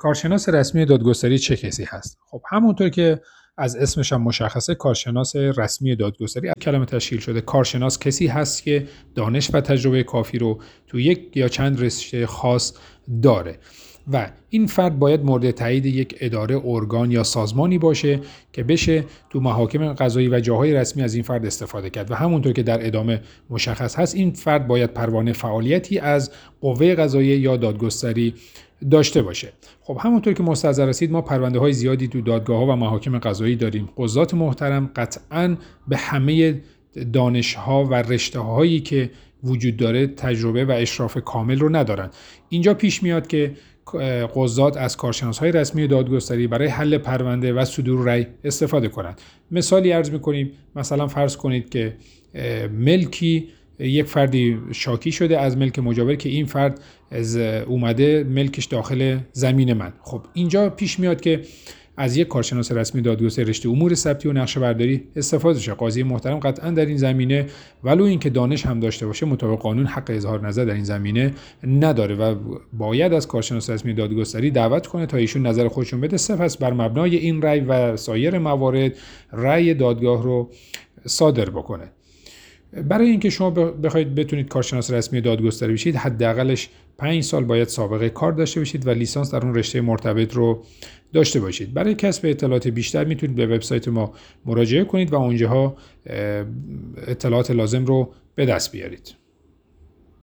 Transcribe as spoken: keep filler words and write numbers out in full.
کارشناس رسمی دادگستری چه کسی هست؟ خب همونطور که از اسمش هم مشخصه، کارشناس رسمی دادگستری از کلمه تشکیل شده. کارشناس کسی هست که دانش و تجربه کافی رو تو یک یا چند رشته خاص داره و این فرد باید مورد تایید یک اداره، ارگان یا سازمانی باشه که بشه تو محاکم قضایی و جاهای رسمی از این فرد استفاده کرد و همونطور که در ادامه مشخص هست، این فرد باید پروانه فعالیتی از قوه قضاییه یا دادگستری داشته باشه. خب همونطور که مستحضر هستید، ما پرونده های زیادی تو دادگاه ها و محاکم قضایی داریم. قضات محترم قطعاً به همه دانش ها و رشته هایی که وجود داره تجربه و اشراف کامل رو ندارن. اینجا پیش میاد که قضات از کارشناس‌های رسمی دادگستری برای حل پرونده و صدور رأی استفاده کنند. مثالی عرض می‌کنیم، مثلا فرض کنید که ملکی یک فردی شاکی شده از ملک مجاور که این فرد از اومده ملکش داخل زمین من. خب اینجا پیش میاد که از یک کارشناس رسمی دادگستری رشته امور ثبتی و نقشه برداری استفاده شه. قاضی محترم قطعا در این زمینه ولو اینکه دانش هم داشته باشه، مطابق قانون حق اظهار نظر در این زمینه نداره و باید از کارشناس رسمی دادگستری دعوت کنه تا ایشون نظر خودشون بده. سپس بر مبنای این رأی و سایر موارد رأی دادگاه رو صادر بکنه. برای اینکه شما بخواید بتونید کارشناس رسمی دادگستری بشید، حداقلش پنج سال باید سابقه کار داشته باشید و لیسانس در اون رشته مرتبط رو داشته باشید. برای کسب اطلاعات بیشتر میتونید به وبسایت ما مراجعه کنید و اونجاها اطلاعات لازم رو به دست بیارید.